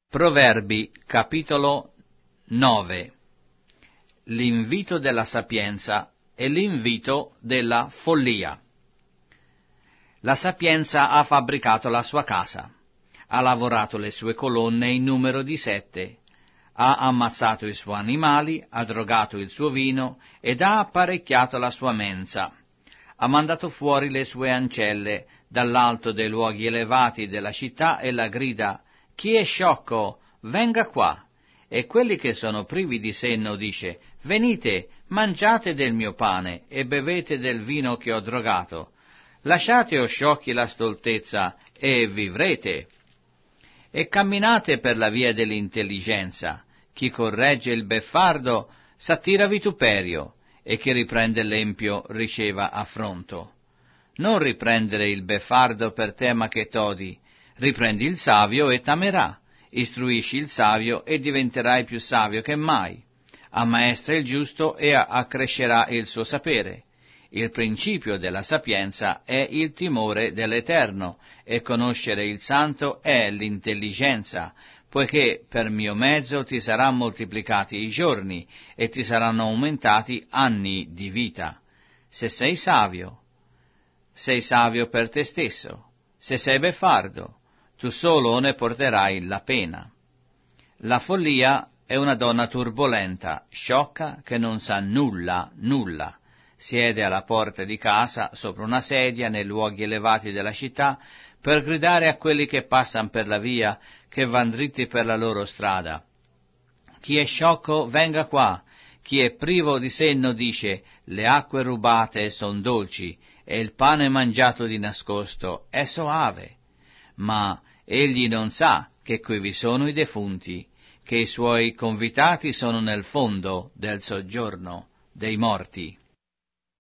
Proverbi, capitolo 9. L'invito della sapienza e l'invito della follia. La sapienza ha fabbricato la sua casa, ha lavorato le sue colonne in numero di 7, ha ammazzato i suoi animali, ha drogato il suo vino ed ha apparecchiato la sua mensa. Ha mandato fuori le sue ancelle dall'alto dei luoghi elevati della città e la grida: «Chi è sciocco, venga qua!» E quelli che sono privi di senno dice: «Venite, mangiate del mio pane e bevete del vino che ho drogato. Lasciate, o sciocchi, la stoltezza e vivrete. E camminate per la via dell'intelligenza. Chi corregge il beffardo s'attira vituperio, e chi riprende l'empio riceva affronto. Non riprendere il beffardo per tema che t'odi, riprendi il savio e t'amerà. Istruisci il savio e diventerai più savio che mai. Ammaestra il giusto e accrescerà il suo sapere. Il principio della sapienza è il timore dell'Eterno, e conoscere il Santo è l'intelligenza, poiché per mio mezzo ti saranno moltiplicati i giorni e ti saranno aumentati anni di vita. Se sei savio per te stesso. Se sei beffardo, tu solo ne porterai la pena. La follia è una donna turbolenta, sciocca, che non sa nulla. Siede alla porta di casa, sopra una sedia, nei luoghi elevati della città, per gridare a quelli che passano per la via, che van dritti per la loro strada: «Chi è sciocco, venga qua!» Chi è privo di senno dice: «Le acque rubate son dolci, e il pane mangiato di nascosto è soave». Ma egli non sa che quivi sono i defunti, che i suoi convitati sono nel fondo del soggiorno dei morti.